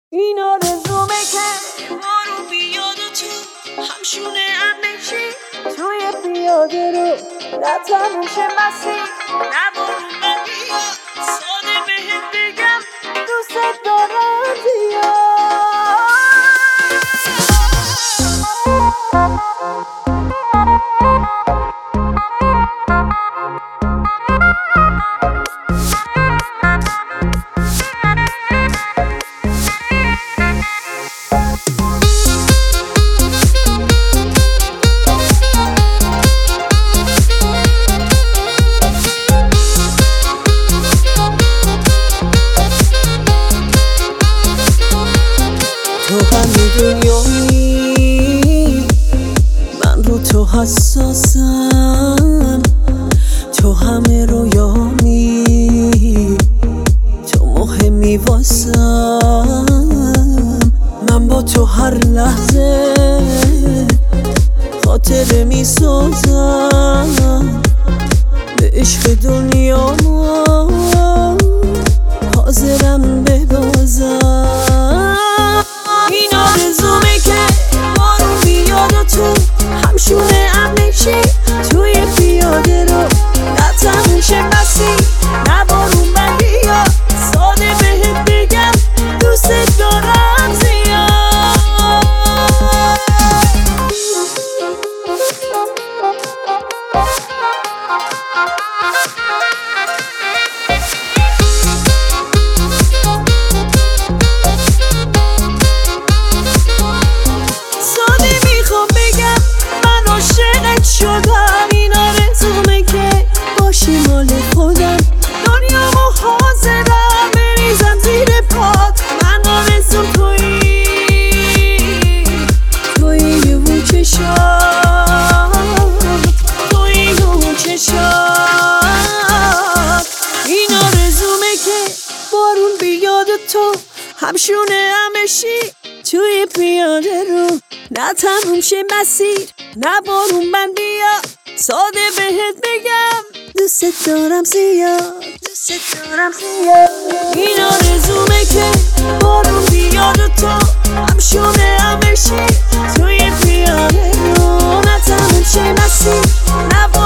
این آرزومه که بارون بیاد و تو همشونه بشی توی پیاده رو نتموم شه مسیر نه بارون من بیاد ساده بهت بگم دوست دارم زیاد تو همه دنیایی من رو تو حساسم تو همه رویامی تو مهمی واسم من با تو هر لحظه خاطره می سازم به عشق دنیا حاضرم ببازم این آرزومه که بارون بیاد و تو همشونه بشی توی پیاده رو نتموم شه مسیر نه بارون من بیاد ساده بهت بگم دوست دارم زیاد شدم این آرزومه که باشی مال خودم دنیامو حاضرم بریزم زیر پات من آرزوم تویی اون چشات تویی اون چشات این آرزومه که بارون بیاد و تو همشونه بشی توی پیاده رو نتموم شه مسیر نه بارون من بیا ساده بهت بگم دوست دارم زیاد این آرزومه که بارون بیاد و تو همشونه بشی توی پیاده رو نتموم شه مسیر نه